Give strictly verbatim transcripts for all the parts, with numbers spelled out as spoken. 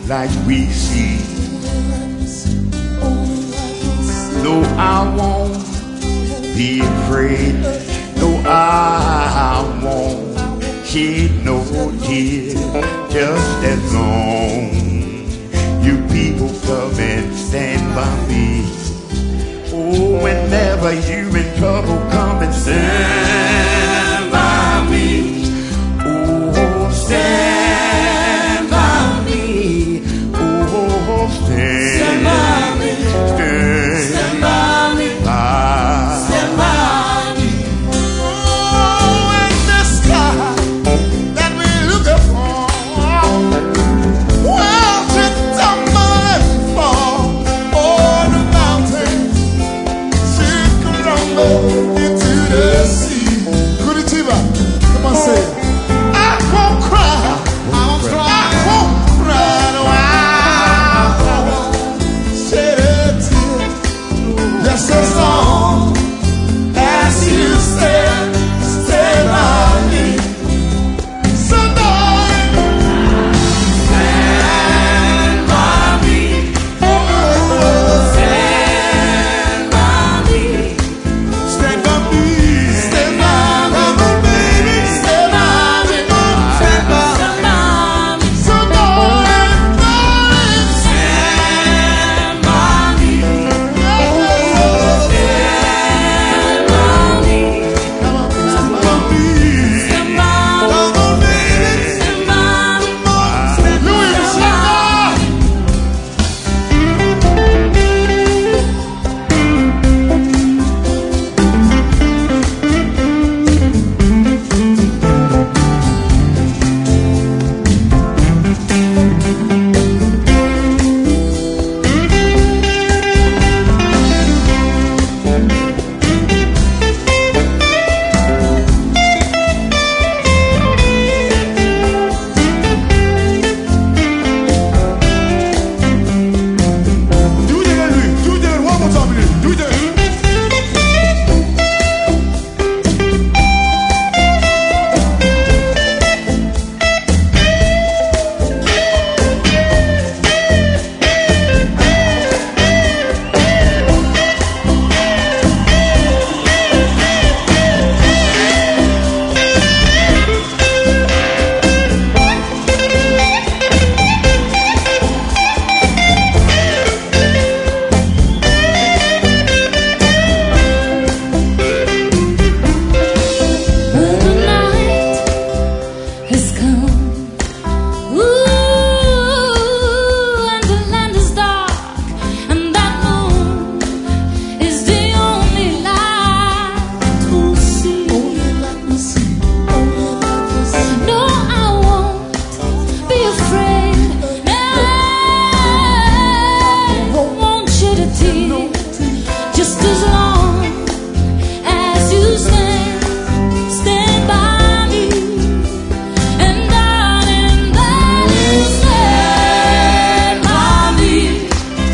like we see. No, I won't be afraid. No, I won't shed no tears. Just as long you people come and stand by me. Oh, whenever you in trouble, come and stand by me. Oh, stand by me. Oh, stand, stand by me. Stand, stand by me. By, stand by me. Oh, in the sky that we look upon, well, to tumble and fall. Oh, the mountains should crumble into the sea. Curitiba, come on, say it. I won't cry. I won't cry. I won't cry. No, I won't shed a tear. Just as long as you stand, stand by me. So darling, stand by me. Oh, stand by me. Stand by me. Stand by me, baby. Stand by me. Stand by me. So darling, darling, stand by me. Oh, stand by me. Come on, stand by me. Stand by me. Come on, baby. Stand by me. Stand by me. Do it again, Louis. Do it again. One more time, Louis. Do it again. When the night has come, ooh, and the land is dark, and that moon is the only light we'll see. No, I won't be afraid. No, won't shed a tear. Just as long as you stand, stand by me. And darling, darling, stand by me.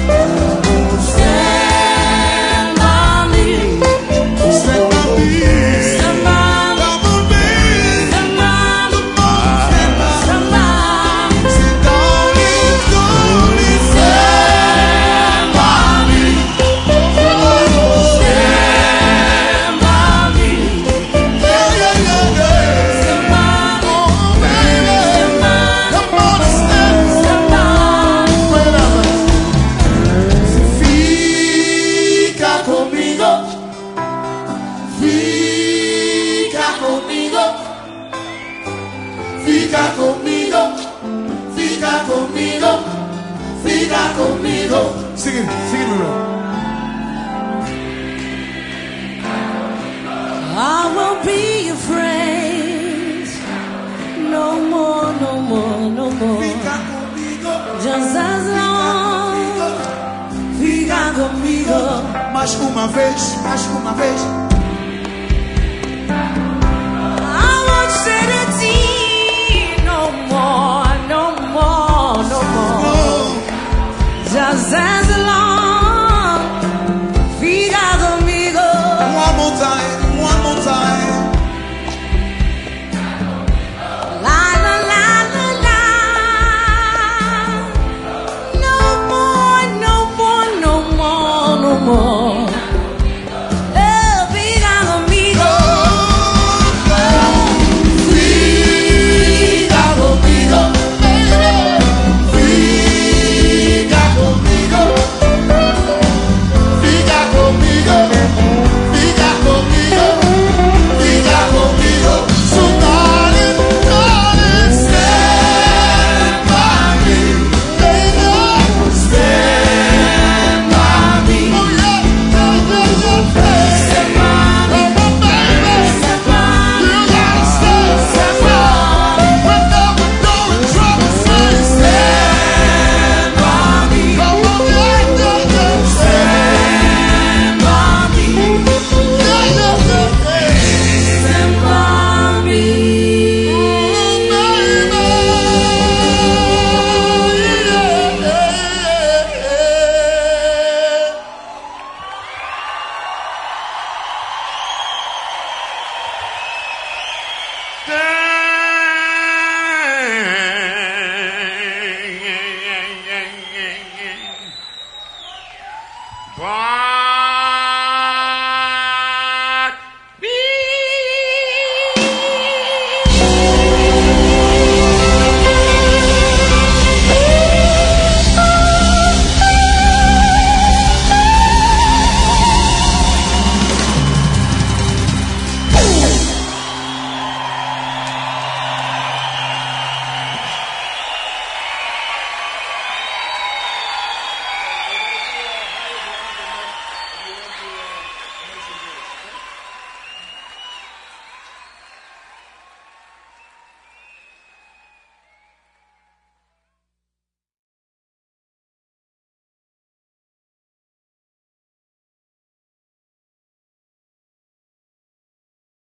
Stand by me. Stand by me. Stand by me. Come on, baby. Stand by me. Stand by Stand by me. Say, darling, darling, stand by me. Oh, Stand by me. yeah, yeah, yeah, yeah. Stand by me. Oh, baby. Come on, stand. Stand by me. Wait a minute. Fica comigo. Fica comigo. Fica comigo. Fica comigo. Fica comigo. Sing it, sing it, Lulu. I won't be afraid. No more, no more, no more. Fica comigo. Just as long. Fica comigo. Mais uma vez, mais uma vez.